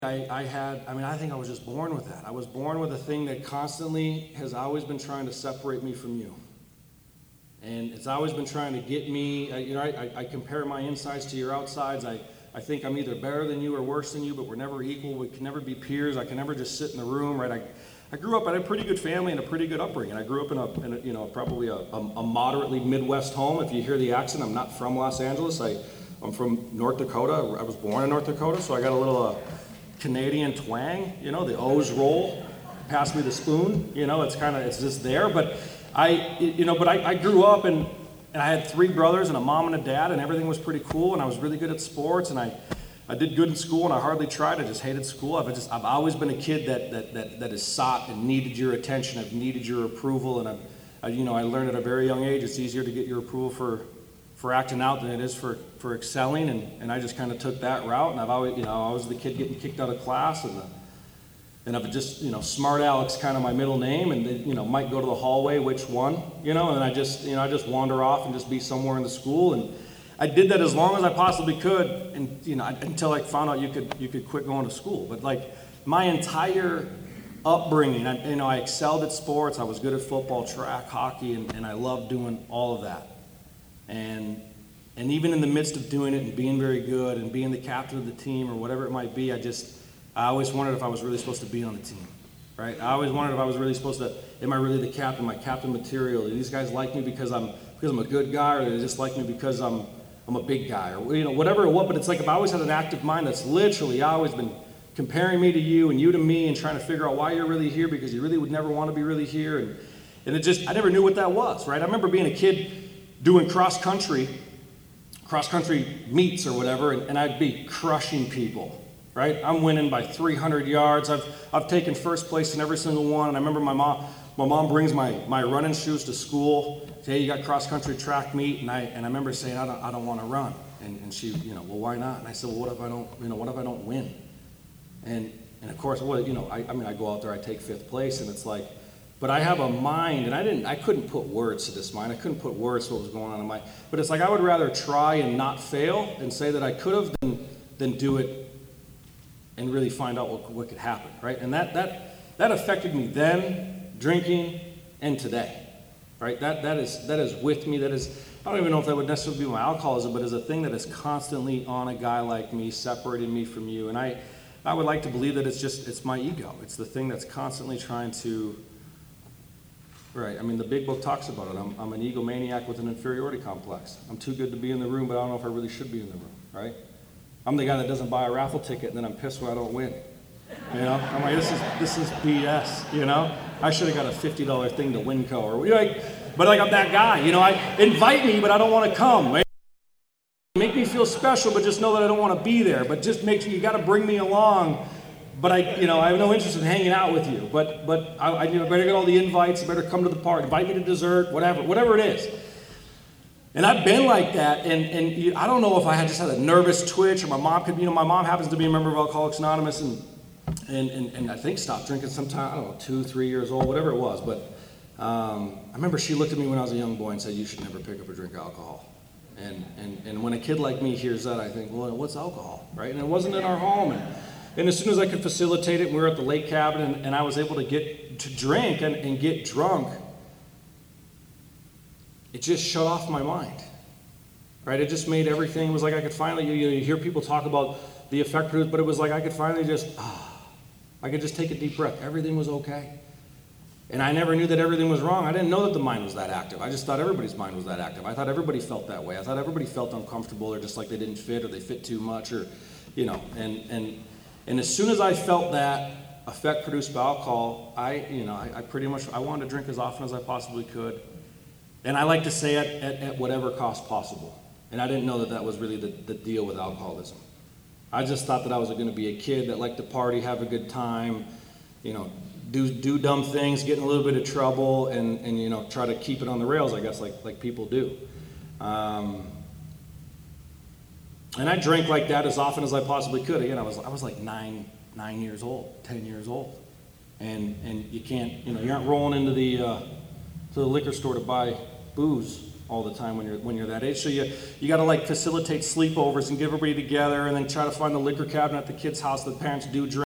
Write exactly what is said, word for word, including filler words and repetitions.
I, I had, I mean, I think I was just born with that. I was born with a thing that constantly has always been trying to separate me from you. And it's always been trying to get me, I, you know, I, I compare my insides to your outsides. I, I think I'm either better than you or worse than you, but we're never equal. We can never be peers. I can never just sit in the room, right? I, I grew up in a pretty good family and a pretty good upbringing. I grew up in a, in a you know, probably a, a, a moderately Midwest home. If you hear the accent, I'm not from Los Angeles. I, I'm from North Dakota. I was born in North Dakota, so I got a little uh, Canadian twang, you know, the O's roll. Pass me the spoon, you know, it's kind of, it's just there. But I, you know, but I, I grew up and, and I had three brothers and a mom and a dad, and everything was pretty cool, and I was really good at sports, and I, I did good in school, and I hardly tried. I just hated school. I've just, I've always been a kid that, that, that, that has sought and needed your attention. I've needed your approval, and I've, I, you know, I learned at a very young age it's easier to get your approval for, for acting out than it is for, for excelling, and, and I just kind of took that route, and I've always, you know, I was the kid getting kicked out of class, and the, and I've just, you know, Smart Alex kind of my middle name, and they, you know, might go to the hallway, which one, you know, and I just, you know, I just wander off and just be somewhere in the school, and I did that as long as I possibly could, and you know, until I found out you could, you could quit going to school. But like my entire upbringing, I, you know, I excelled at sports. I was good at football, track, hockey, and, and I loved doing all of that. And and even in the midst of doing it and being very good and being the captain of the team or whatever it might be, I just, I always wondered if I was really supposed to be on the team, right? I always wondered if I was really supposed to, am I really the captain, my captain material? Do these guys like me because I'm because I'm a good guy, or do they just like me because I'm I'm a big guy, or you know, whatever it was. But it's like I've always had an active mind that's literally always been comparing me to you and you to me and trying to figure out why you're really here because you really would never want to be really here. And, and it just, I never knew what that was, right? I remember being a kid doing cross country, cross country meets or whatever, and, and I'd be crushing people, right? I'm winning by three hundred yards. I've I've taken first place in every single one. And I remember my mom, my mom brings my, my running shoes to school. Say, hey, you got cross country track meet, and I and I remember saying, I don't I don't want to run. And and she, you know, well, why not? And I said, well, what if I don't, you know, what if I don't win? And and of course, well, you know, I, I mean, I go out there, I take fifth place, and it's like, but I have a mind, and I didn't, I couldn't put words to this mind. I couldn't put words to what was going on in my, but it's like I would rather try and not fail and say that I could have than than do it and really find out what what could happen, right? And that that that affected me then, drinking, and today. Right, that that is that is with me. That is, I don't even know if that would necessarily be my alcoholism, but is a thing that is constantly on a guy like me, separating me from you. And I, I would like to believe that it's just it's my ego. It's the thing that's constantly trying to. Right. I mean, the big book talks about it. I'm I'm an egomaniac with an inferiority complex. I'm too good to be in the room, but I don't know if I really should be in the room. Right. I'm the guy that doesn't buy a raffle ticket, and then I'm pissed when I don't win. You know, I'm like, this is this is B S. You know, I should have got a fifty dollar thing to Winco, or you know, like, but like I'm that guy. You know, I invite me, but I don't want to come. Right? Make me feel special, but just know that I don't want to be there. But just make sure you got to bring me along. But I, you know, I have no interest in hanging out with you. But but I, I you know, better get all the invites. I better come to the party. Invite me to dessert, whatever, whatever it is. And I've been like that, and and you, I don't know if I had just had a nervous twitch, or my mom could, you know, my mom happens to be a member of Alcoholics Anonymous, and. And, and and I think stopped drinking sometime, I don't know, two, three years old, whatever it was. But um, I remember she looked at me when I was a young boy and said, you should never pick up or drink alcohol. And and and when a kid like me hears that, I think, well, what's alcohol, right? And it wasn't in our home. And, and as soon as I could facilitate it, we were at the lake cabin, and, and I was able to get to drink and, and get drunk, it just shut off my mind, right? It just made everything, it was like I could finally, you, you hear people talk about the effect produced, but it was like I could finally just, ah, I could just take a deep breath. Everything was okay. And I never knew that everything was wrong. I didn't know that the mind was that active. I just thought everybody's mind was that active. I thought everybody felt that way. I thought everybody felt uncomfortable, or just like they didn't fit, or they fit too much, or, you know. And and and as soon as I felt that effect produced by alcohol, I, you know, I, I pretty much, I wanted to drink as often as I possibly could. And I like to say it at, at whatever cost possible. And I didn't know that that was really the, the deal with alcoholism. I just thought that I was going to be a kid that liked to party, have a good time, you know, do do dumb things, get in a little bit of trouble, and, and you know, try to keep it on the rails, I guess, like like people do. Um, and I drank like that as often as I possibly could. Again, I was I was like nine nine years old, ten years old, and and you can't, you know, you aren't rolling into the uh, to the liquor store to buy booze all the time when you're when you're that age. So you you got to like facilitate sleepovers and get everybody together, and then try to find the liquor cabinet at the kid's house that parents do drink.